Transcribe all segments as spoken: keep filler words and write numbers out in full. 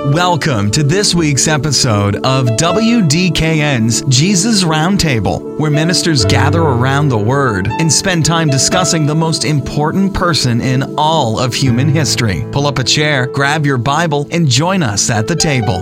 Welcome to this week's episode of W D K N's Jesus Roundtable, where ministers gather around the Word and spend time discussing the most important person in all of human history. Pull up a chair, grab your Bible, and join us at the table.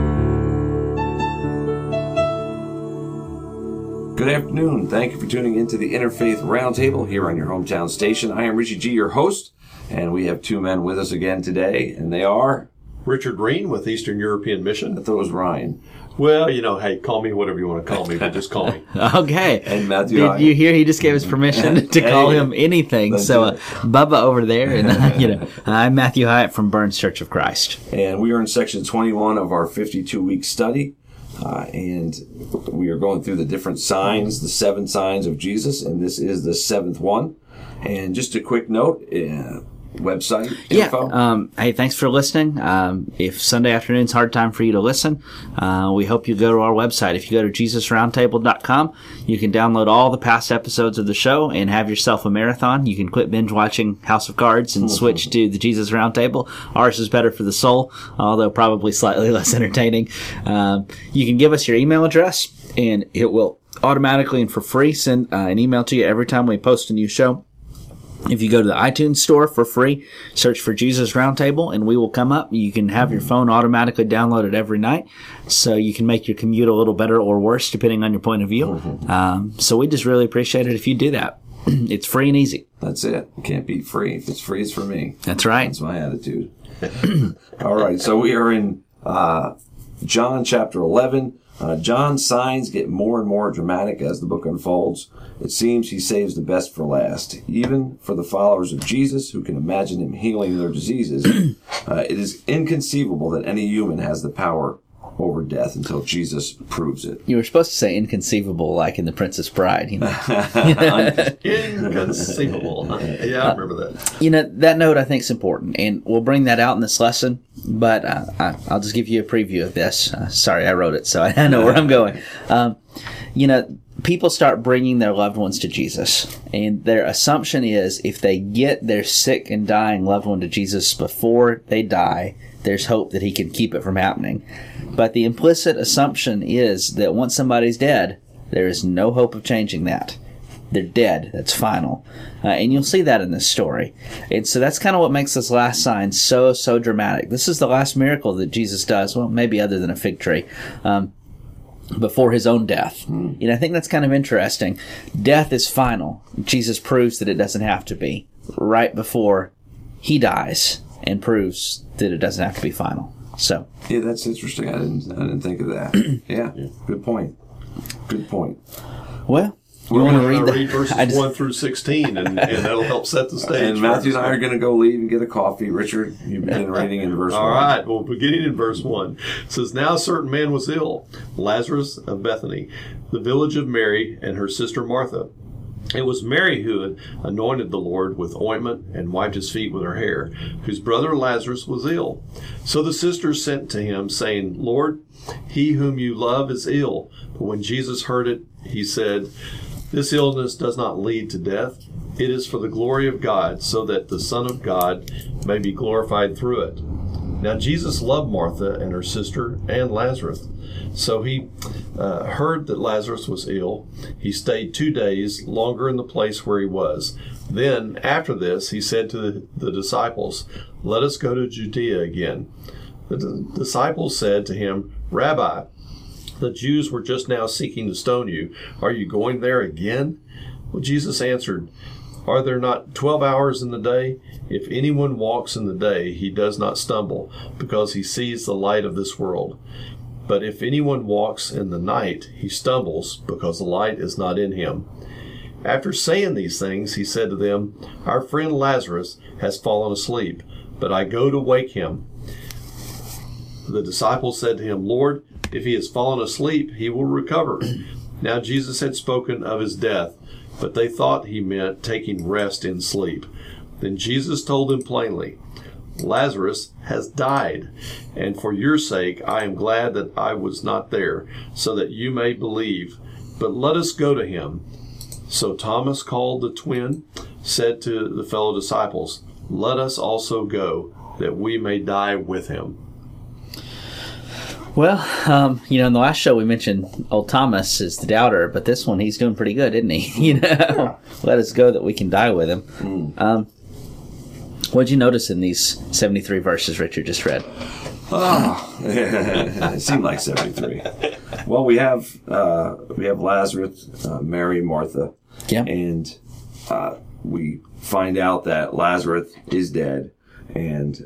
Good afternoon. Thank you for tuning into the Interfaith Roundtable here on your hometown station. I am Richie G., your host, and we have two men with us again today, and they are... Richard Green with Eastern European Mission. I thought it was Ryan. Well, you know, hey, call me whatever you want to call me, but just call me. Okay. And Matthew Did Hyatt. you hear he just gave us permission to call Hey, him anything? that's So, uh, it. Bubba over there, and uh, you know, I'm Matthew Hyatt from Burns Church of Christ. And we are in section twenty-one of our fifty-two week study, uh, and we are going through the different signs, the seven signs of Jesus, and this is the seventh one. And just a quick note, uh, website info. Yeah. Um, hey, thanks for listening. Um, if Sunday afternoon's a hard time for you to listen, uh, we hope you go to our website. If you go to jesus roundtable dot com, you can download all the past episodes of the show and have yourself a marathon. You can quit binge watching House of Cards and switch to the Jesus Roundtable. Ours is better for the soul, although probably slightly less entertaining. Um, you can give us your email address, and it will automatically and for free send uh, an email to you every time we post a new show. If you go to the iTunes store for free, search for Jesus Roundtable, and we will come up. You can have your phone automatically downloaded every night, so you can make your commute a little better or worse, depending on your point of view. Mm-hmm. Um, so we just really appreciate it if you do that. It's free and easy. That's it. You can't beat free. If it's free, it's for me. That's right. That's my attitude. All right, so we are in uh, John chapter eleven. Uh, John's signs get more and more dramatic as the book unfolds. It seems he saves the best for last. Even for the followers of Jesus, who can imagine him healing their diseases, uh, it is inconceivable that any human has the power over death until Jesus proves it. You were supposed to say inconceivable, like in The Princess Bride. You know, Inconceivable. Yeah, I remember that. you know that note I think is important, and we'll bring that out in this lesson. But uh, I, I'll just give you a preview of this. Uh, sorry, I wrote it, so I know where I'm going. Um, you know, people start bringing their loved ones to Jesus, and their assumption is if they get their sick and dying loved one to Jesus before they die, there's hope that he can keep it from happening. But the implicit assumption is that once somebody's dead, there is no hope of changing that. They're dead. That's final. Uh, and you'll see that in this story. And so that's kind of what makes this last sign so, so dramatic. This is the last miracle that Jesus does, well, maybe other than a fig tree, um, before his own death. Mm. You know, I think that's kind of interesting. Death is final. Jesus proves that it doesn't have to be right before he dies, and proves that it doesn't have to be final. So yeah, that's interesting. I didn't, I didn't think of that. Yeah, yeah, good point. Good point. Well, you We're want to going read to the read verses I just, one through sixteen, and, and that'll help set the stage. And Matthew and I are going to go leave and get a coffee. Richard, you begin reading in verse All one. All right, well, beginning in verse one. It says, Now a certain man was ill, Lazarus of Bethany, the village of Mary and her sister Martha. It was Mary who had anointed the Lord with ointment and wiped his feet with her hair, whose brother Lazarus was ill. So the sisters sent to him, saying, Lord, he whom you love is ill. But when Jesus heard it, he said, This illness does not lead to death. It is for the glory of God, so that the Son of God may be glorified through it. Now Jesus loved Martha and her sister and Lazarus. So he uh, heard that Lazarus was ill. He stayed two days longer in the place where he was. Then, after this, he said to the, the disciples, Let us go to Judea again. The d- disciples said to him, Rabbi, the Jews were just now seeking to stone you. Are you going there again? Well, Jesus answered, Are there not twelve hours in the day? If anyone walks in the day, he does not stumble, because he sees the light of this world. But if anyone walks in the night, he stumbles, because the light is not in him. After saying these things, he said to them, Our friend Lazarus has fallen asleep, but I go to wake him. The disciples said to him, Lord, if he has fallen asleep, he will recover. Now Jesus had spoken of his death, but they thought he meant taking rest in sleep. Then Jesus told them plainly, Lazarus has died, and for your sake I am glad that I was not there, so that you may believe. But let us go to him. So Thomas, called the twin, said to the fellow disciples, Let us also go, that we may die with him. Well, um, you know, in the last show we mentioned old Thomas is the doubter, but this one, he's doing pretty good, isn't he? You know, let us go that we can die with him. Mm. Um, what did you notice in these seventy-three verses Richard just read? Oh, it seemed like seventy-three. Well, we have uh, we have Lazarus, uh, Mary, Martha, yeah, and uh, we find out that Lazarus is dead, and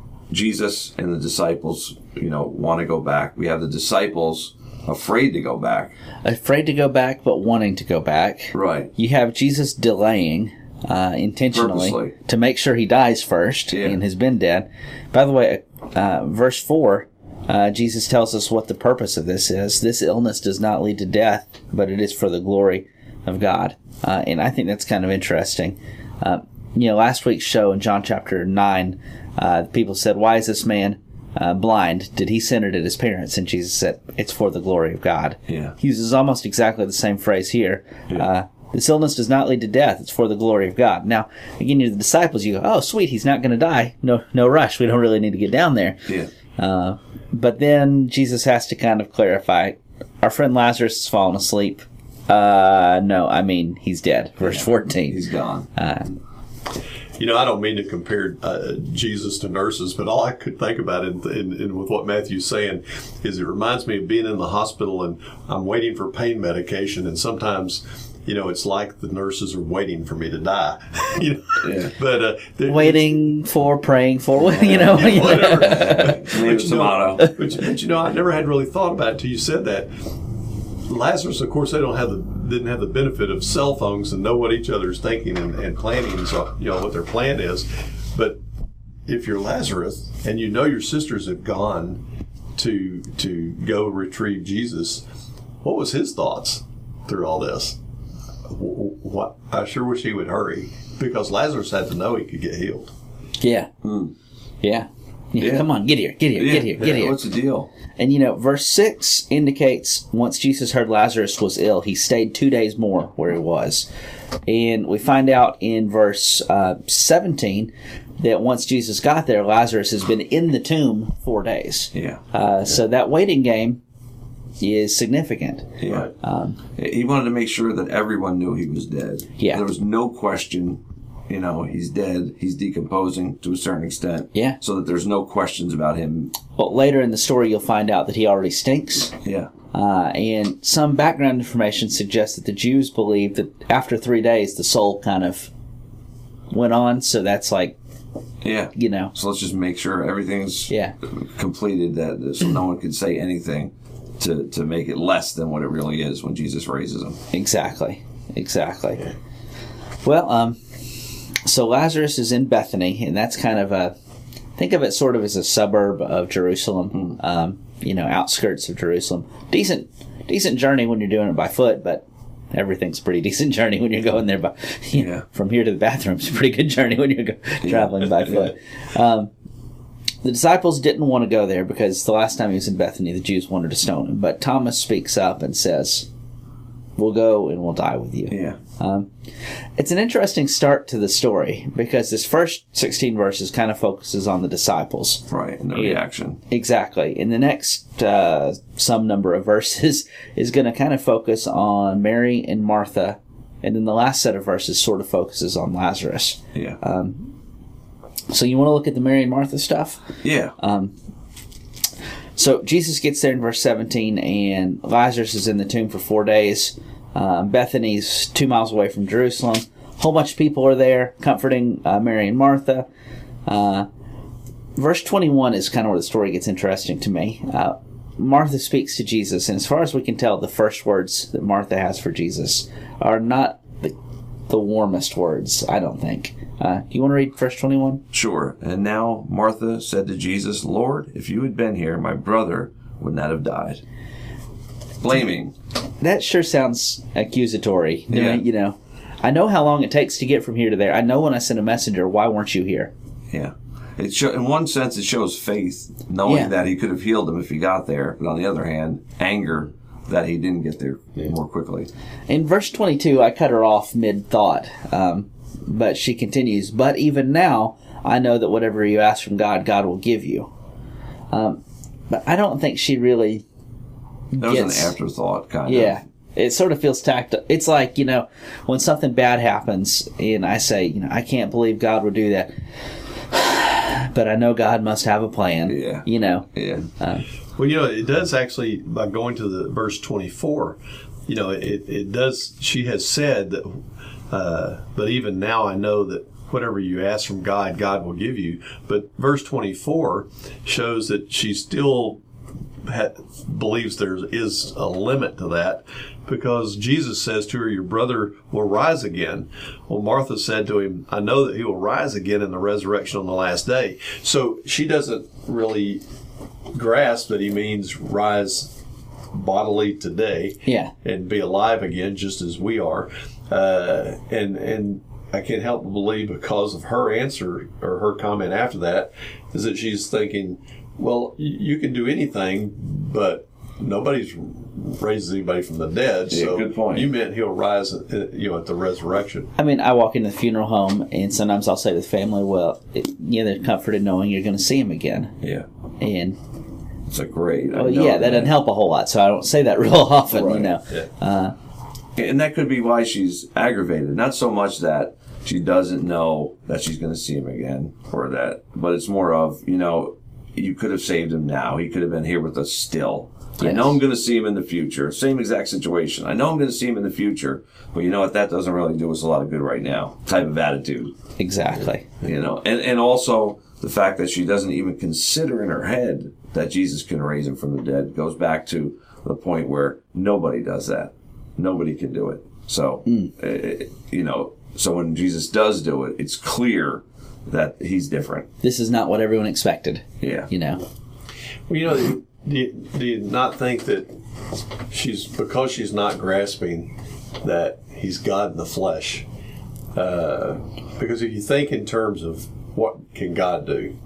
Jesus and the disciples, you know, want to go back. We have the disciples afraid to go back. Afraid to go back, but wanting to go back. Right. You have Jesus delaying uh, intentionally Purposely. to make sure he dies first yeah. and has been dead. By the way, uh, verse four, uh, Jesus tells us what the purpose of this is. This illness does not lead to death, but it is for the glory of God. Uh, and I think that's kind of interesting. Uh, you know, last week's show in John chapter nine, uh, people said, why is this man uh, blind? Did he sin or did his parents? And Jesus said, it's for the glory of God. Yeah. He uses almost exactly the same phrase here. Yeah. Uh, this illness does not lead to death. It's for the glory of God. Now, again, you're the disciples. You go, oh, sweet, he's not going to die. No no rush. We don't really need to get down there. Yeah. Uh, but then Jesus has to kind of clarify, our friend Lazarus has fallen asleep. Uh, no, I mean, he's dead. Verse yeah. fourteen. He's gone. Uh, You know, I don't mean to compare uh, Jesus to nurses, but all I could think about in, in, in with what Matthew's saying is it reminds me of being in the hospital and I'm waiting for pain medication, and sometimes, you know, it's like the nurses are waiting for me to die. you know, yeah. but uh, waiting for, praying for, you know, yeah, whatever. but, you know, but, but you know, I never had really thought about it till you said that. Lazarus, of course, they don't have the didn't have the benefit of cell phones and know what each other's thinking and, and planning, so you know what their plan is. But if you're Lazarus and you know your sisters have gone to to go retrieve Jesus, what was his thoughts through all this? What I sure wish he would hurry, because Lazarus had to know he could get healed. Yeah, mm. yeah. Yeah, yeah. Come on, get here, get here, yeah. get here, get yeah. here. What's the deal? And, you know, verse six indicates once Jesus heard Lazarus was ill, he stayed two days more where he was. And we find out in verse uh, seventeen that once Jesus got there, Lazarus has been in the tomb four days. Yeah. Uh, yeah. So that waiting game is significant. Yeah. Um, he wanted to make sure that everyone knew he was dead. Yeah. There was no question. You know, he's dead. He's decomposing to a certain extent. Yeah. So that there's no questions about him. Well, later in the story, you'll find out that he already stinks. Yeah. Uh, and some background information suggests that the Jews believed that after three days, the soul kind of went on. So that's like, yeah, you know. So let's just make sure everything's yeah. completed, that so no one can say anything to, to make it less than what it really is when Jesus raises him. Exactly. Exactly. Yeah. Well, um... so Lazarus is in Bethany, and that's kind of a, think of it sort of as a suburb of Jerusalem, mm. um, you know, outskirts of Jerusalem. Decent, decent journey when you're doing it by foot, but everything's a pretty decent journey when you're going there by, you yeah. know, from here to the bathroom. It's a pretty good journey when you're go- traveling by foot. Um, the disciples didn't want to go there because the last time he was in Bethany, the Jews wanted to stone him. But Thomas speaks up and says, we'll go and we'll die with you. Yeah. Um, it's an interesting start to the story because this first sixteen verses kind of focuses on the disciples. Right, and the reaction. Exactly. And the next uh, some number of verses is going to kind of focus on Mary and Martha. And then the last set of verses sort of focuses on Lazarus. Yeah. Um, so you want to look at the Mary and Martha stuff? Yeah. Um, so Jesus gets there in verse seventeen, and Lazarus is in the tomb for four days. Um, Bethany's two miles away from Jerusalem. A whole bunch of people are there comforting uh, Mary and Martha. Uh, verse twenty-one is kind of where the story gets interesting to me. Uh, Martha speaks to Jesus, and as far as we can tell, the first words that Martha has for Jesus are not the, the warmest words, I don't think. Uh, do you want to read verse twenty-one? Sure. And now Martha said to Jesus, Lord, if you had been here, my brother would not have died. Blaming. That sure sounds accusatory. Yeah. You know, I know how long it takes to get from here to there. I know when I send a messenger, why weren't you here? Yeah. It show, in one sense, it shows faith, knowing Yeah. that he could have healed him if he got there. But on the other hand, anger that he didn't get there Yeah. more quickly. In verse twenty-two, I cut her off mid-thought, um, but she continues, but even now, I know that whatever you ask from God, God will give you. Um, but I don't think she really That gets, was an afterthought, kind yeah. of. It sort of feels tacked. It's like, you know, when something bad happens and I say, you know, I can't believe God would do that. But I know God must have a plan. Yeah. You know. Yeah. Uh, Well, you know, it does actually, by going to the verse twenty-four, you know, it, it does, she has said that, uh, but even now I know that whatever you ask from God, God will give you. But verse twenty-four shows that she still ha- believes there is a limit to that, because Jesus says to her, your brother will rise again. Well, Martha said to him, I know that he will rise again in the resurrection on the last day. So she doesn't really grasp that he means rise bodily today, Yeah. and be alive again, just as we are. Uh, and and I can't help but believe, because of her answer or her comment after that, is that she's thinking, well, y- you can do anything, but nobody's raised anybody from the dead. Yeah, so good point. You meant he'll rise, uh, you know, at the resurrection. I mean, I walk into the funeral home and sometimes I'll say to the family, well, it, yeah, they're comforted knowing you're going to see him again. Yeah. And, It's a great. I well, know yeah, that doesn't help a whole lot. So I don't say that real often, Right. you know. Yeah. Uh, And that could be why she's aggravated. Not so much that she doesn't know that she's going to see him again, or that, but it's more of, you know, you could have saved him now. He could have been here with us still. I Yes. know I'm going to see him in the future. Same exact situation. I know I'm going to see him in the future, but you know what? That doesn't really do us a lot of good right now. Type of attitude, exactly. you know. And and also the fact that she doesn't even consider in her head that Jesus can raise him from the dead goes back to the point where nobody does that. Nobody can do it. So, uh, you know, so when Jesus does do it, it's clear that he's different. This is not what everyone expected, Yeah. you know. Well, you know, do you, do you not think that she's, because she's not grasping that he's God in the flesh? Uh, because if you think in terms of what can God do,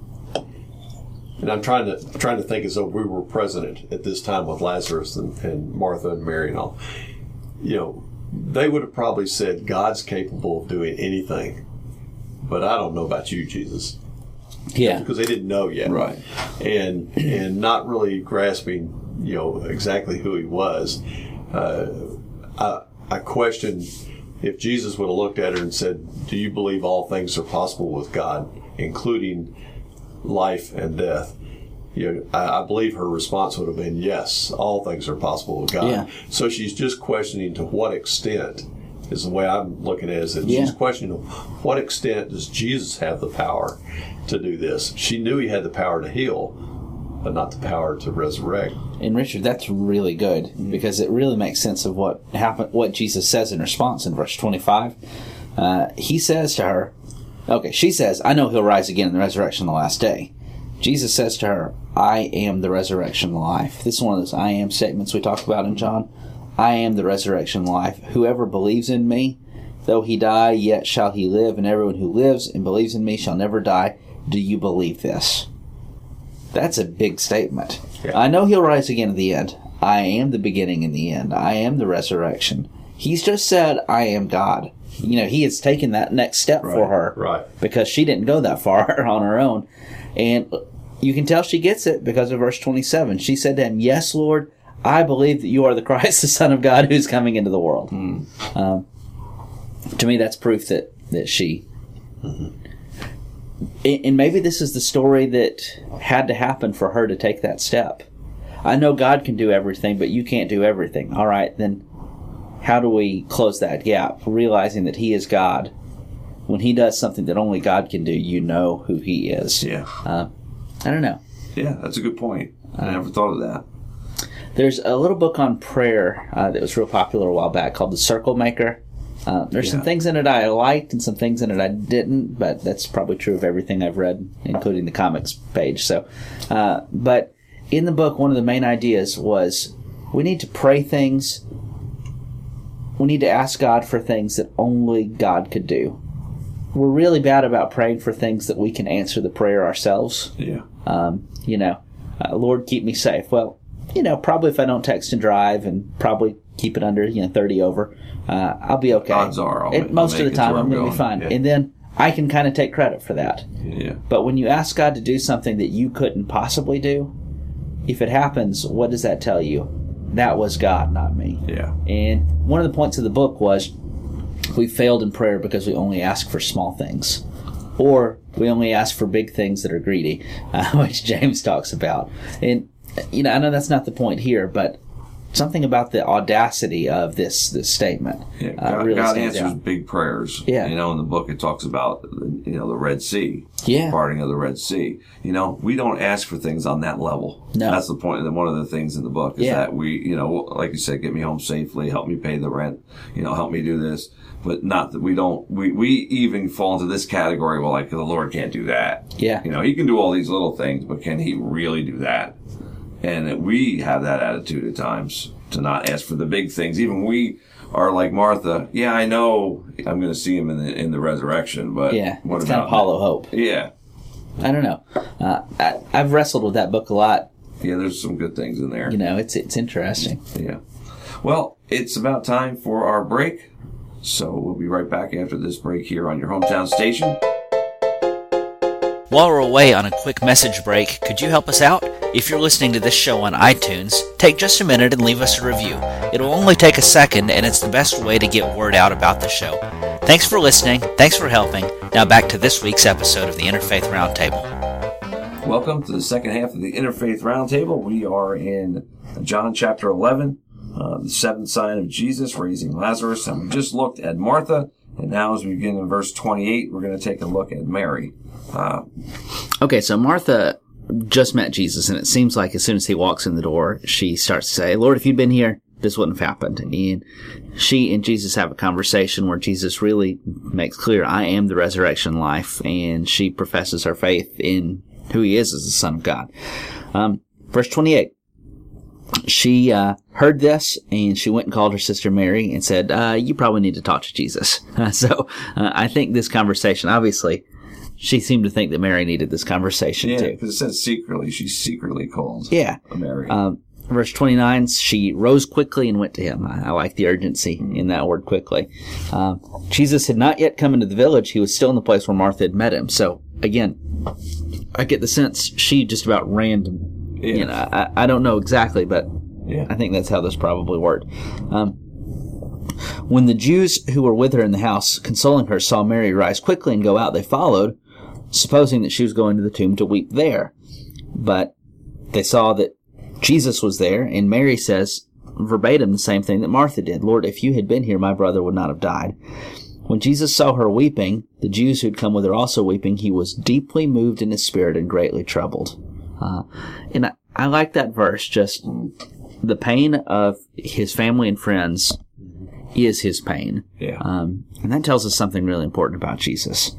and I'm trying to trying to think as though we were present at this time with Lazarus and, and Martha and Mary and all, you know, they would have probably said, God's capable of doing anything, but I don't know about you, Jesus. Yeah. Because they didn't know yet, Right. And and not really grasping, you know, exactly who he was. Uh, I I question if Jesus would have looked at her and said, "Do you believe all things are possible with God, including life and death?" You know, I, I believe her response would have been, "Yes, all things are possible with God." Yeah. So she's just questioning to what extent. Is the way I'm looking at it, is that Yeah. she's questioning to what extent does Jesus have the power to do this? She knew he had the power to heal, but not the power to resurrect. And Richard, that's really good because it really makes sense of what happened, what Jesus says in response in verse twenty-five. Uh, he says to her, okay, she says, I know he'll rise again in the resurrection on the last day. Jesus says to her, I am the resurrection and the life. This is one of those I am statements we talked about in John. I am the resurrection and life. Whoever believes in me, though he die, yet shall he live, and everyone who lives and believes in me shall never die. Do you believe this? That's a big statement. Yeah. I know he'll rise again at the end. I am the beginning and the end. I am the resurrection. He's just said, I am God. You know, he has taken that next step for her. Right. Because she didn't go that far on her own. And you can tell she gets it because of verse twenty-seven. She said to him, Yes, Lord, I believe that you are the Christ, the Son of God, who's coming into the world. Mm. Um, to me, that's proof that, that she... Mm-hmm. And maybe this is the story that had to happen for her to take that step. I know God can do everything, but you can't do everything. All right, then how do we close that gap? Realizing that He is God. When He does something that only God can do, you know who He is. Yeah. Uh, I don't know. Yeah, that's a good point. I never thought of that. There's a little book on prayer uh, that was real popular a while back called The Circle Maker. Uh, there's some Yeah. things in it I liked and some things in it I didn't, but that's probably true of everything I've read, including the comics page. So, uh, but in the book, one of the main ideas was we need to pray things. We need to ask God for things that only God could do. We're really bad about praying for things that we can answer the prayer ourselves. Yeah. Um, you know, uh, Lord, keep me safe. Well, you know, probably if I don't text and drive and probably keep it under, you know, thirty over, uh, I'll be okay. Odds are I'll And ma- most I'll of the make it to time where I'm I'm going to be going. fine. Yeah. And then I can kind of take credit for that. Yeah. But when you ask God to do something that you couldn't possibly do, if it happens, what does that tell you? That was God, not me. Yeah. And one of the points of the book was we failed in prayer because we only ask for small things. Or we only ask for big things that are greedy, uh, which James talks about. And, you know, I know that's not the point here, but something about the audacity of this this statement. Yeah, uh, God, really God stands answers out. big prayers. Yeah. You know, in the book it talks about, you know, the Red Sea. Yeah. Parting of the Red Sea. You know, we don't ask for things on that level. No. That's the point. And one of the things in the book is Yeah. that we, you know, like you said, get me home safely, help me pay the rent, you know, help me do this. But not that we don't, we, we even fall into this category, well, like, the Lord can't do that. Yeah. You know, he can do all these little things, but can he really do that? And we have that attitude at times to not ask for the big things. Even we are like Martha. Yeah, I know I'm going to see him in the, in the resurrection, but Yeah, what it's about kind of hollow hope. Yeah. I don't know. Uh, I, I've wrestled with that book a lot. Yeah, there's some good things in there. You know, it's it's interesting. Yeah. Well, it's about time for our break. So we'll be right back after this break here on your hometown station. While we're away on a quick message break, could you help us out? If you're listening to this show on iTunes, take just a minute and leave us a review. It'll only take a second, and it's the best way to get word out about the show. Thanks for listening. Thanks for helping. Now back to this week's episode of the Interfaith Roundtable. Welcome to the second half of the Interfaith Roundtable. We are in John chapter eleven, uh, the seventh sign of Jesus raising Lazarus. And we just looked at Martha. And now as we begin in verse twenty-eight, we're going to take a look at Mary. Uh, Okay, so Martha just met Jesus, and it seems like as soon as he walks in the door, she starts to say, Lord, if you'd been here, this wouldn't have happened. And she and Jesus have a conversation where Jesus really makes clear, I am the resurrection and life, and she professes her faith in who he is as the Son of God. Um, verse twenty-eight. She uh, heard this, and she went and called her sister Mary and said, uh, you probably need to talk to Jesus. so uh, I think this conversation, obviously, she seemed to think that Mary needed this conversation yeah, too. because it says secretly. She secretly called Yeah. Mary. Um, verse twenty-nine, she rose quickly and went to him. I, I like the urgency in that word, quickly. Um, Jesus had not yet come into the village. He was still in the place where Martha had met him. So, again, I get the sense she just about ran to, Yeah. you know, I, I don't know exactly, but yeah. I think that's how this probably worked. Um, when the Jews who were with her in the house, consoling her, saw Mary rise quickly and go out, they followed, supposing that she was going to the tomb to weep there. But they saw that Jesus was there, and Mary says verbatim the same thing that Martha did. Lord, if you had been here, my brother would not have died. When Jesus saw her weeping, the Jews who had come with her also weeping, he was deeply moved in his spirit and greatly troubled. Uh, and I, I like that verse, just the pain of his family and friends is his pain. Yeah. Um, and that tells us something really important about Jesus.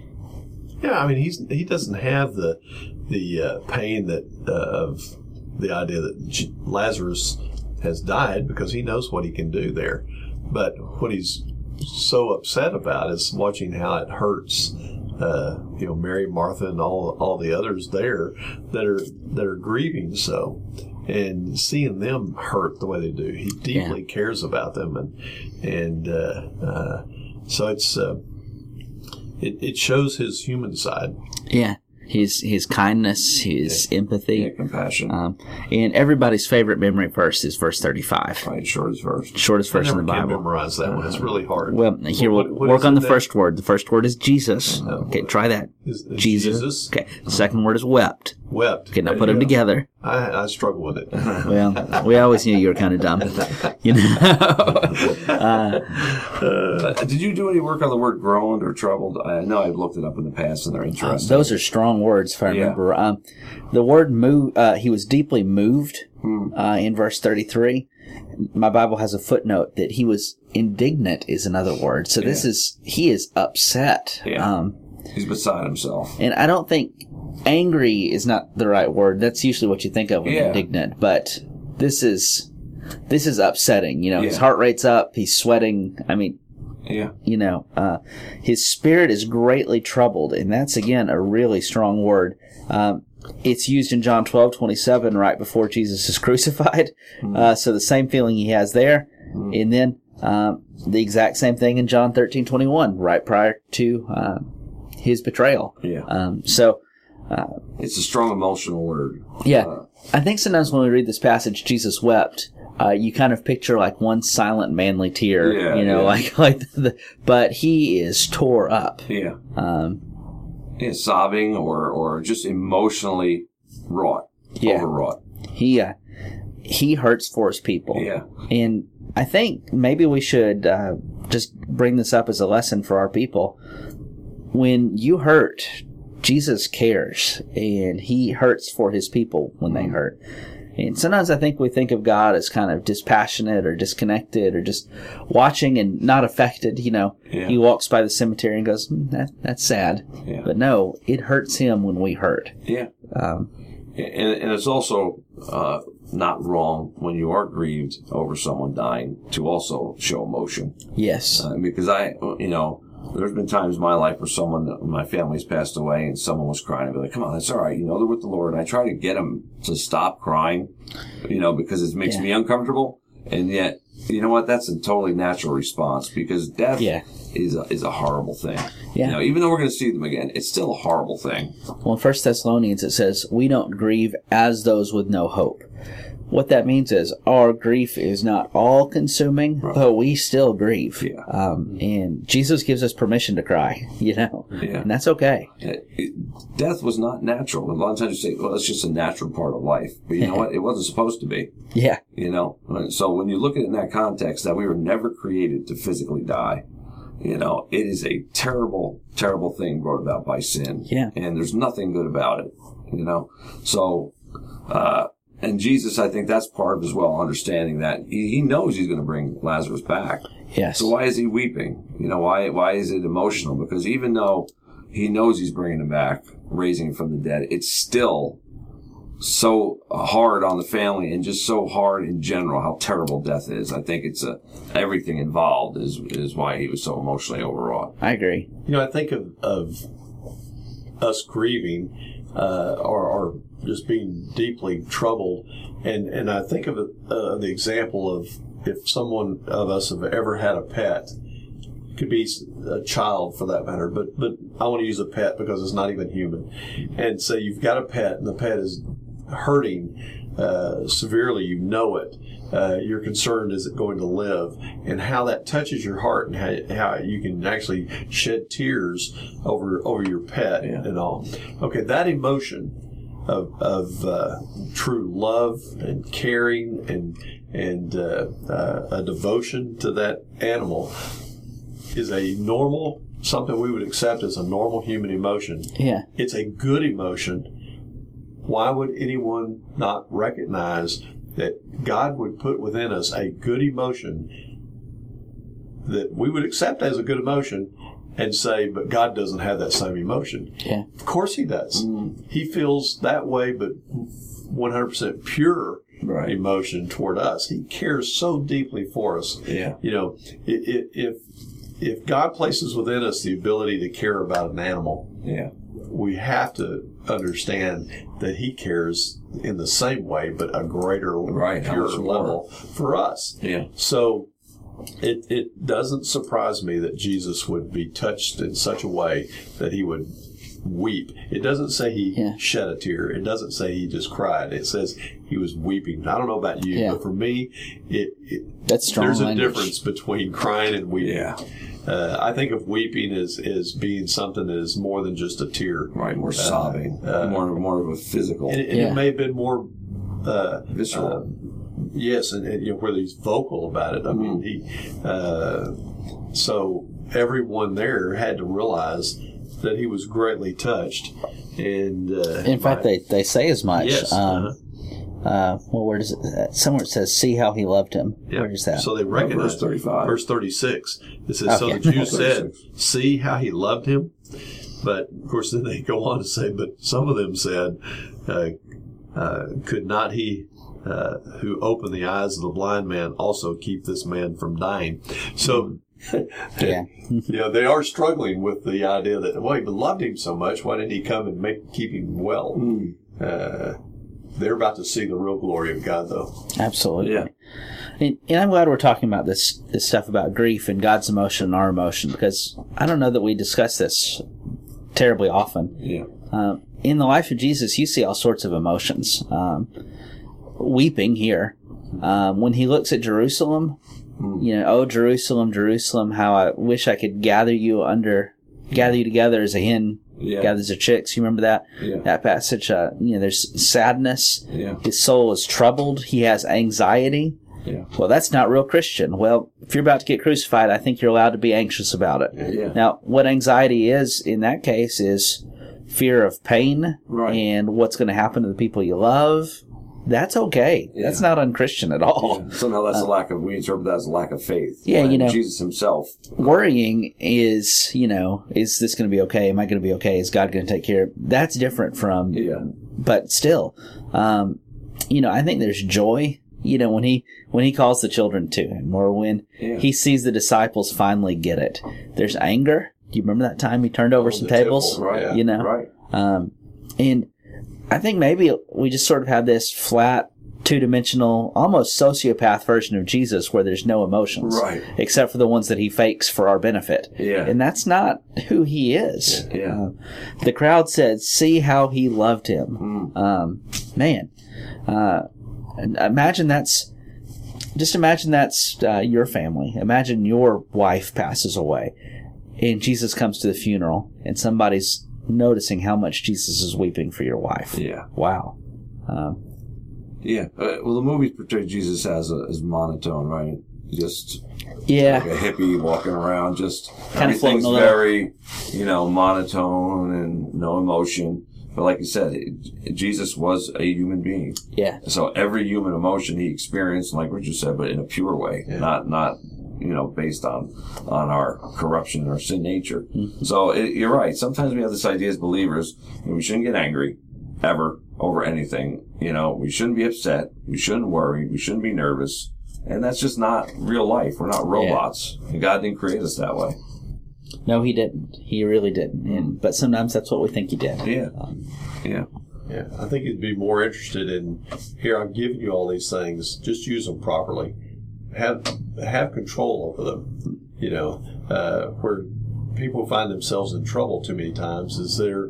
Yeah, I mean, he's he doesn't have the the uh, pain that uh, of the idea that J- Lazarus has died, because he knows what he can do there. But what he's so upset about is watching how it hurts, uh, you know, Mary, Martha, and all all the others there that are that are grieving so, and seeing them hurt the way they do. He deeply Yeah. cares about them, and and uh, uh, so it's. Uh, It, it shows his human side. Yeah. His his kindness, his Yeah, empathy. compassion. Um, and everybody's favorite memory verse is verse thirty-five. right, shortest verse. Shortest I verse in never the can Bible. memorize that one. It's really hard. Well, here What- we'll what work is on it the now? first word. The first word is Jesus. Oh, Okay, try that. Is- is Jesus. Jesus. Okay. The second word is wept. Wept. Okay, now There put you them go. together. I, I struggle with it. Well, we always knew you were kind of dumb. You know. Uh, did you do any work on the word groaned or troubled? I know I've looked it up in the past, and they're interesting. Those are strong words, if I Yeah. remember. Um, the word move. Uh, he was deeply moved. Hmm. Uh, in verse thirty-three, my Bible has a footnote that he was indignant is another word. So this Yeah. is he is upset. Yeah. Um, He's beside himself. and I don't think angry is not the right word. That's usually what you think of when Yeah. indignant. But this is this is upsetting. You know, his Yeah. heart rate's up. He's sweating. I mean, Yeah. you know, uh, his spirit is greatly troubled, and that's again a really strong word. Um, it's used in John twelve twenty-seven, right before Jesus is crucified. Hmm. Uh, so the same feeling he has there, and then um, the exact same thing in John thirteen twenty-one, right prior to uh, his betrayal. Yeah. Um, so Uh, it's a strong emotional word. yeah. Uh, I think sometimes when we read this passage, Jesus wept, uh, you kind of picture like one silent manly tear, Yeah, you know, yeah. like, like the, but he is tore up. yeah. Um, Yeah, sobbing or, or just emotionally wrought, Yeah. overwrought. he, uh, he hurts for his people. Yeah. And I think maybe we should uh, just bring this up as a lesson for our people. When you hurt, Jesus cares, and he hurts for his people when they hurt. And sometimes I think we think of God as kind of dispassionate or disconnected or just watching and not affected. You know, Yeah. he walks by the cemetery and goes, mm, that, that's sad. Yeah. But no, it hurts him when we hurt. Yeah. Um, And, and it's also uh, not wrong when you are grieved over someone dying to also show emotion. yes. Uh, because I, you know, there's been times in my life where someone, my family's passed away and someone was crying. I'd be like, come on, it's all right. You know, they're with the Lord. And I try to get them to stop crying, you know, because it makes Yeah. me uncomfortable. And yet, you know what? That's a totally natural response because death Yeah. is, a, is a horrible thing. Yeah. You know, even though we're going to see them again, it's still a horrible thing. Well, in First Thessalonians, it says, we don't grieve as those with no hope. What that means is our grief is not all-consuming, Right. but we still grieve. Yeah. Um, and Jesus gives us permission to cry, you know, Yeah. and that's okay. It, it, death was not natural. A lot of times you say, well, it's just a natural part of life. But you know what? It wasn't supposed to be. Yeah. You know? So when you look at it in that context, that we were never created to physically die, you know, it is a terrible, terrible thing brought about by sin. Yeah. And there's nothing good about it, you know? So, uh, and Jesus, I think that's part of as well, understanding that he, he knows he's going to bring Lazarus back. Yes. So why is he weeping? You know, why why is it emotional? Because even though he knows he's bringing him back, raising him from the dead, it's still so hard on the family and just so hard in general how terrible death is. I think it's a, everything involved is is why he was so emotionally overwrought. I agree. You know, I think of, of us grieving uh, or, or just being deeply troubled, and, and I think of uh, the example of if someone of us have ever had a pet. It could be a child for that matter, but but I want to use a pet because it's not even human. And say you've got a pet, and the pet is hurting uh, severely. You know it. Uh, you're concerned, is it going to live? And how that touches your heart, and how, how you can actually shed tears over over your pet Yeah. and all. Okay, that emotion of of uh, true love and caring and and uh, uh, a devotion to that animal is a normal, something we would accept as a normal human emotion. Yeah. It's a good emotion. Why would anyone not recognize that God would put within us a good emotion that we would accept as a good emotion and say, but God doesn't have that same emotion? Yeah. Of course he does. He feels that way, but one hundred percent pure Right. emotion toward us. He cares so deeply for us. Yeah. You know, i- i- if if God places within us the ability to care about an animal, Yeah. we have to understand that he cares in the same way, but a greater, Right, how pure much more. level for us. Yeah. So it it doesn't surprise me that Jesus would be touched in such a way that he would weep. It doesn't say he Yeah. shed a tear. It doesn't say he just cried. It says he was weeping. I don't know about you, Yeah. but for me, it, it That's strong there's a language. difference between crying and weeping. Yeah. Uh, I think of weeping as, as being something that is more than just a tear. Right. More sobbing. uh, more more of a physical. And, it, and Yeah. it may have been more uh, Visceral. uh, yes, and, and you know, where he's vocal about it. I mean, he. Uh, so everyone there had to realize that he was greatly touched, and uh, In fact, by- they, they say as much. yes, Um, uh-huh. uh, well, where does it? uh, Somewhere it says, "See how he loved him." Yeah. Where is that? So they recognize verse thirty-five. Verse thirty-six. It says, "So Okay. the Jews said, thirty-six. see how he loved him." But of course, then they go on to say, "But some of them said, uh, uh, could not he uh, who opened the eyes of the blind man also keep this man from dying?" So. yeah. You know, they are struggling with the idea that, well, he loved him so much, why didn't he come and make keep him well? Uh, they're about to see the real glory of God, though. Absolutely. Yeah. And, and I'm glad we're talking about this this stuff about grief and God's emotion and our emotion, because I don't know that we discuss this terribly often. Yeah. Um, in the life of Jesus, you see all sorts of emotions. Um, weeping here. Um, when he looks at Jerusalem, you know, oh, Jerusalem, Jerusalem, how I wish I could gather you under, gather you together as a hen yeah. gathers her chicks. You remember that? Yeah. That passage, uh, you know, there's sadness. Yeah. His soul is troubled. He has anxiety. Yeah. Well, that's not real Christian. Well, if you're about to get crucified, I think you're allowed to be anxious about it. Yeah. Now, what anxiety is in that case is fear of pain right. and what's going to happen to the people you love. That's okay. Yeah. That's not unchristian at all. Yeah. Somehow that's uh, a lack of, we interpret that as a lack of faith. Yeah, you know. Jesus himself. Worrying is, you know, is this going to be okay? Am I going to be okay? Is God going to take care of it? That's different from, yeah. but still, um, you know, I think there's joy, you know, when he, when he calls the children to him or when yeah. he sees the disciples finally get it. There's anger. Do you remember that time he turned over oh, some tables? Temple, right. You know? Right. Um, and, I think maybe we just sort of have this flat, two-dimensional, almost sociopath version of Jesus where there's no emotions. Right. Except for the ones that he fakes for our benefit. Yeah. And that's not who he is. Yeah. Uh, the crowd said, see how he loved him. Mm. Um, man. Uh, imagine that's, just imagine that's uh, your family. Imagine your wife passes away and Jesus comes to the funeral and somebody's noticing how much Jesus is weeping for your wife. Yeah. Wow. Um, yeah. Uh, well, the movies portray Jesus as a, as monotone, right? Just yeah, like a hippie walking around. Just kind everything's of very, you know, monotone and no emotion. But like you said, it, Jesus was a human being. Yeah. So every human emotion he experienced, like Richard said, but in a pure way, yeah. not not. you know, based on on our corruption and our sin nature. Mm-hmm. So it, you're right. Sometimes we have this idea as believers, you know, we shouldn't get angry ever over anything. You know, we shouldn't be upset. We shouldn't worry. We shouldn't be nervous. And that's just not real life. We're not robots. Yeah. And God didn't create us that way. No, he didn't. He really didn't. And but sometimes that's what we think he did. Yeah. Um, yeah. Yeah. I think he'd be more interested in, here, I've given you all these things. Just use them properly. Have have control over them, you know. Uh, where people find themselves in trouble too many times is they're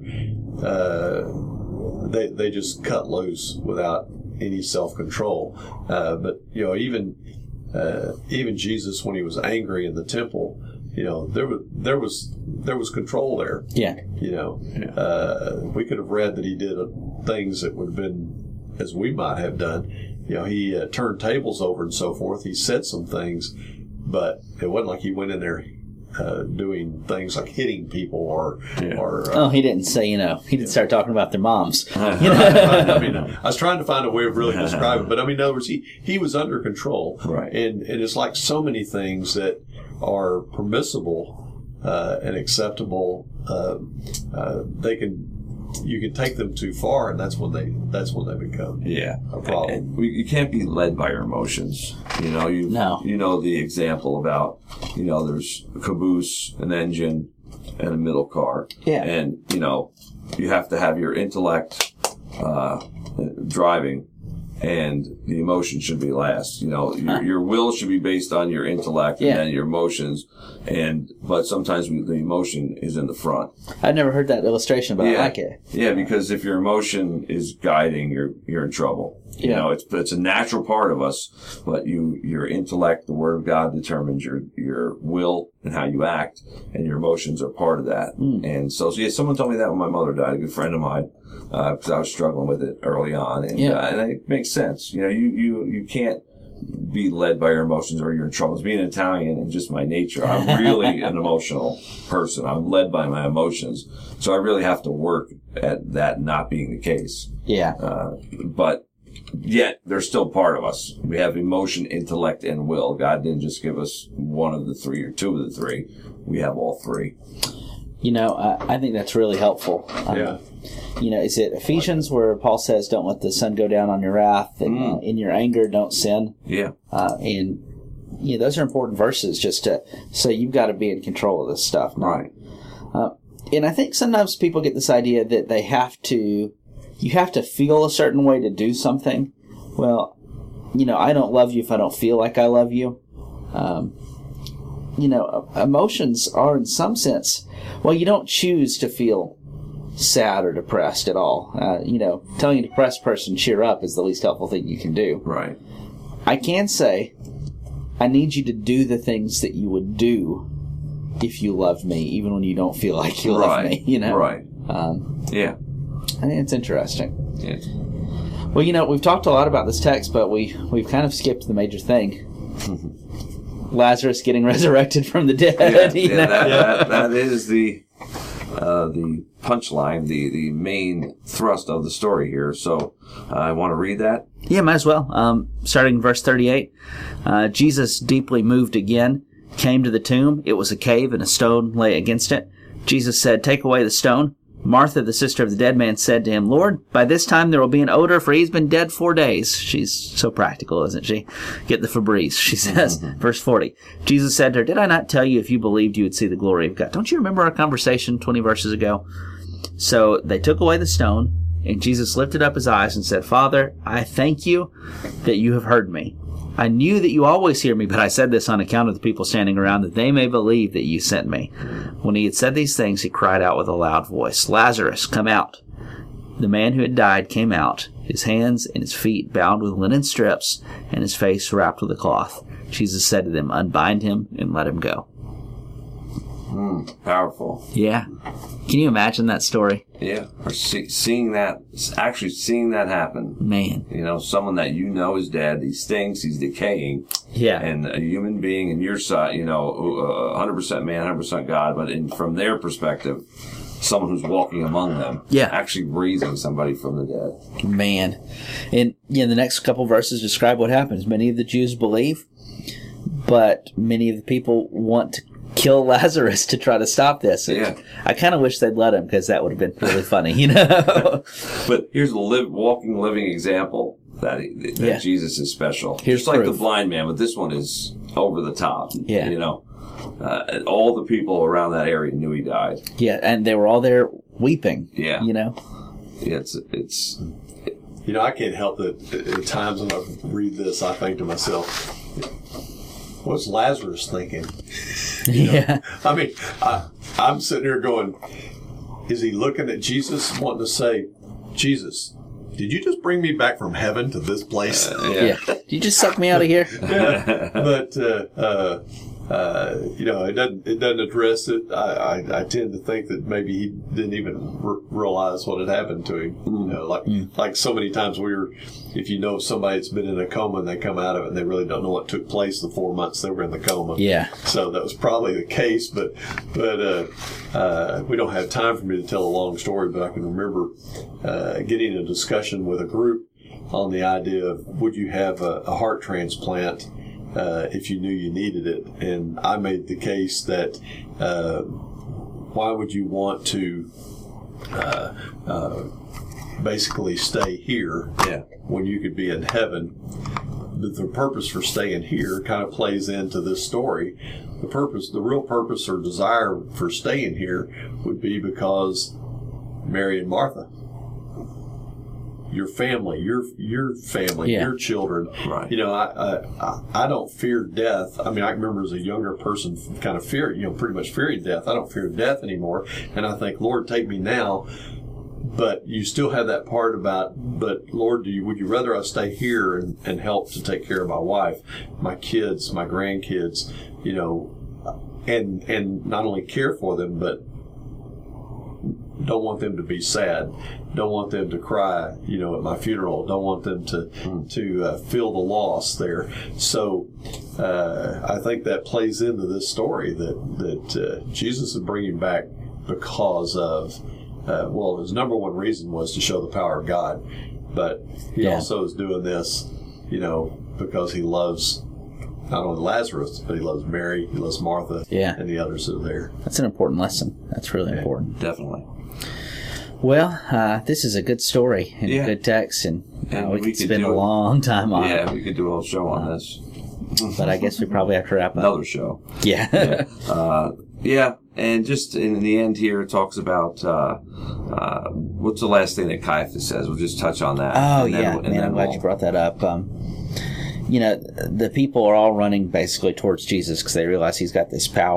uh, they they just cut loose without any self control. Uh, but you know, even uh, even Jesus, when he was angry in the temple, you know, there was there was there was control there. Yeah, you know, yeah. Uh, we could have read that he did things that would have been as we might have done. You know, he uh, turned tables over and so forth. He said some things, but it wasn't like he went in there uh, doing things like hitting people or. Yeah. or uh, oh, he didn't say, you know, he didn't start talking about their moms. You know? I mean, I was trying to find a way of really describing it, but I mean, in other words, he, he was under control. Right. And, and it's like so many things that are permissible uh, and acceptable. Uh, uh, they can. You can take them too far, and that's when they that's when they become yeah a problem. And we, you can't be led by your emotions. You know, you no. you know the example about, you know, there's a caboose, an engine, and a middle car. Yeah. And you know, you have to have your intellect uh, driving, and the emotion should be last. You know, your, huh. your will should be based on your intellect, yeah. and then your emotions. And but sometimes we, the emotion is in the front. I've never heard that illustration, but yeah. I like it. Yeah, because if your emotion is guiding, you're you're in trouble. You yeah. know, it's it's a natural part of us, but you your intellect, the Word of God determines your your will and how you act, and your emotions are part of that. Mm. And so, so, yeah, someone told me that when my mother died, a good friend of mine, because uh, I was struggling with it early on, and yeah. uh, and it makes sense. You know, you you you can't be led by your emotions or you're in trouble. As being an Italian and just my nature, I'm really an emotional person. I'm led by my emotions. So I really have to work at that not being the case. Yeah. Uh, but yet they're still part of us. We have emotion, intellect, and will. God didn't just give us one of the three or two of the three. We have all three. You know, I, I think that's really helpful. Um, yeah. You know, is it Ephesians where Paul says, don't let the sun go down on your wrath, and Mm. uh, in your anger, don't sin? Yeah. Uh, and, you know, those are important verses just to say you've got to be in control of this stuff. Now. Right. Uh, and I think sometimes people get this idea that they have to, you have to feel a certain way to do something. Well, you know, I don't love you if I don't feel like I love you. Um, you know, emotions are in some sense, well, you don't choose to feel sad or depressed at all. Uh, you know, telling a depressed person cheer up is the least helpful thing you can do. Right. I can say, I need you to do the things that you would do if you loved me, even when you don't feel like you Right. love me. You know, Right. Um, Yeah. I think it's interesting. Yeah. Well, you know, we've talked a lot about this text, but we we've kind of skipped the major thing. Lazarus getting resurrected from the dead. Yeah, you yeah, know? that, that, that is the uh, the punchline, the, the main thrust of the story here. So uh, I want to read that. Yeah, might as well. Um, starting in verse thirty-eight. Uh, Jesus, deeply moved again, came to the tomb. It was a cave, and a stone lay against it. Jesus said, "Take away the stone." Martha, the sister of the dead man, said to him, "Lord, by this time there will be an odor, for he's been dead four days." She's so practical, isn't she? Get the Febreze, she says. Verse forty. Jesus said to her, "Did I not tell you if you believed you would see the glory of God?" Don't you remember our conversation twenty verses ago? So they took away the stone, and Jesus lifted up his eyes and said, "Father, I thank you that you have heard me. I knew that you always hear me, but I said this on account of the people standing around, that they may believe that you sent me." When he had said these things, he cried out with a loud voice, "Lazarus, come out." The man who had died came out, his hands and his feet bound with linen strips, and his face wrapped with a cloth. Jesus said to them, "Unbind him and let him go." Mm, powerful. Yeah. Can you imagine that story? Yeah. Or see, seeing that, actually seeing that happen. Man. You know, someone that you know is dead, he stinks, he's decaying. Yeah. And a human being in your side, you know, uh, one hundred percent man, one hundred percent God, but in, from their perspective, someone who's walking among them. Yeah. Actually raising somebody from the dead. Man. And you know, the next couple verses describe what happens. Many of the Jews believe, but many of the people want to kill Lazarus to try to stop this. Yeah. I kind of wish they'd let him, because that would have been really funny, you know? But here's a live, walking, living example that, he, that Yeah. Jesus is special. Here's Just like proof. the blind man, but this one is over the top. Yeah. You know, uh, all the people around that area knew he died. Yeah, and they were all there weeping. Yeah. You know? It's, it's, You know, I can't help that at times when I read this, I think to myself, what's Lazarus thinking? Yeah. I mean, I, I'm sitting here going, is he looking at Jesus wanting to say, "Jesus, did you just bring me back from heaven to this place?" Yeah. Did you just suck me out of here? Yeah. But, uh, uh, uh, you know, it doesn't, it doesn't address it. I, I, I tend to think that maybe he didn't even r- realize what had happened to him. You know, like, like so many times we were, if you know somebody that's been in a coma and they come out of it and they really don't know what took place the four months they were in the coma. Yeah. So that was probably the case, but, but, uh, uh, we don't have time for me to tell a long story, but I can remember, uh, getting a discussion with a group on the idea of, would you have a, a heart transplant Uh, if you knew you needed it? And I made the case that uh, why would you want to uh, uh, basically stay here yeah. when you could be in heaven? But the purpose for staying here kind of plays into this story. The purpose, the real purpose or desire for staying here would be because Mary and Martha, your family, your your family, Yeah. your children. Right. You know, I, I I don't fear death. I mean, I remember as a younger person, kind of fear, you know, pretty much fearing death. I don't fear death anymore, and I think, Lord, take me now. But you still have that part about, but Lord, do you would you rather I stay here and, and help to take care of my wife, my kids, my grandkids, you know, and and not only care for them, but don't want them to be sad, don't want them to cry, you know, at my funeral, don't want them to mm. to uh, feel the loss there. So uh, I think that plays into this story that that uh, Jesus is bringing back because of uh, well, his number one reason was to show the power of God, but he Yeah. also is doing this, you know, because he loves not only Lazarus, but he loves Mary, he loves Martha, Yeah. and the others that are there. That's an important lesson. That's really important. Definitely. Well, uh, this is a good story and Yeah. a good text, and, uh, And we, we could could spend a do it. long time on Yeah, it. we could do a whole show on this. But I guess we probably have to wrap up. Another show. Yeah. Yeah. Uh, yeah, and just in the end here, it talks about uh, uh, what's the last thing that Caiaphas says? We'll just touch on that. Oh, and then- yeah. and Man, then I'm glad we'll- you brought that up. Um, you know, the people are all running basically towards Jesus because they realize he's got this power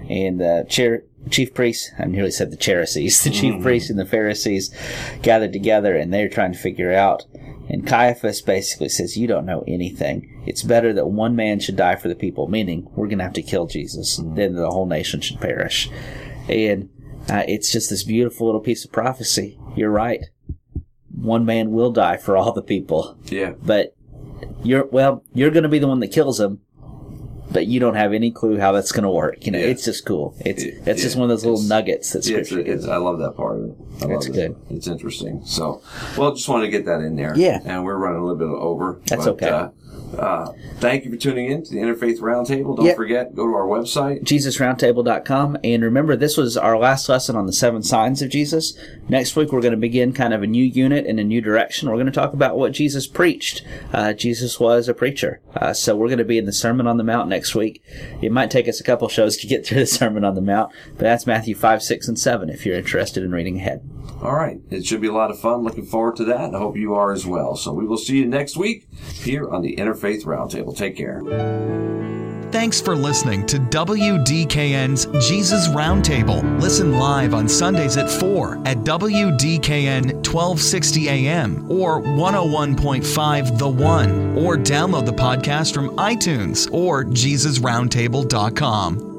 and the chair, chief priests, I nearly said the Pharisees, the chief Mm-hmm. priests and the Pharisees gathered together, and they're trying to figure out. And Caiaphas basically says, you don't know anything. It's better that one man should die for the people, meaning we're going to have to kill Jesus, Mm-hmm. then the whole nation should perish. And uh, it's just this beautiful little piece of prophecy. You're right. One man will die for all the people. Yeah. But you're, well, you're going to be the one that kills him, but you don't have any clue how that's going to work. You know, Yeah. it's just cool. It's It- It's just yeah. one of those little It's- nuggets that Yeah, it's, Scripture gives. it's, I love that part of it. I love It's it. good. It's interesting. So, well, just wanted to get that in there. Yeah. And we're running a little bit over. That's but, okay. Uh, uh, thank you for tuning in to the Interfaith Roundtable. Don't Yep. forget, go to our website. Jesus Roundtable dot com. And remember, this was our last lesson on the seven signs of Jesus. Next week, we're going to begin kind of a new unit in a new direction. We're going to talk about what Jesus preached. Uh, Jesus was a preacher. Uh, so we're going to be in the Sermon on the Mount next week. It might take us a couple shows to get through the Sermon on the Mount, but that's Matthew five, six, and seven if you're interested in reading ahead. All right. It should be a lot of fun. Looking forward to that. I hope you are as well. So we will see you next week here on the Interfaith Roundtable. Take care. Thanks for listening to W D K N's Jesus Roundtable. Listen live on Sundays at four at W D K N twelve sixty A M or one oh one point five The One, or download the podcast from iTunes or Jesus Roundtable dot com.